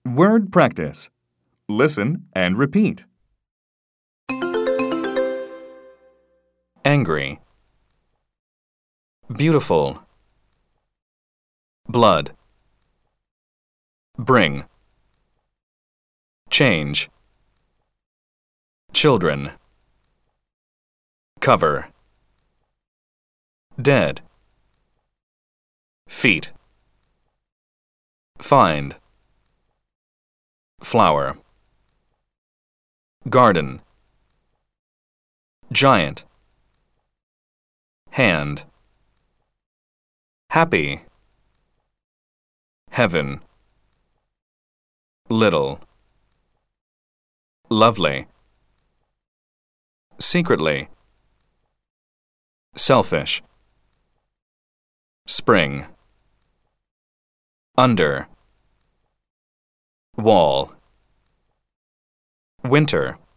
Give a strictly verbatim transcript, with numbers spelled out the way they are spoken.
Word practice. Listen and repeat. Angry. Beautiful. Blood. Bring. Change. Children. Cover. Dead. Feet. Find. Flower. Garden. Giant. Hand. Happy. Heaven. Little. Lovely. Secretly. Selfish. Spring. Under. Wall. Winter.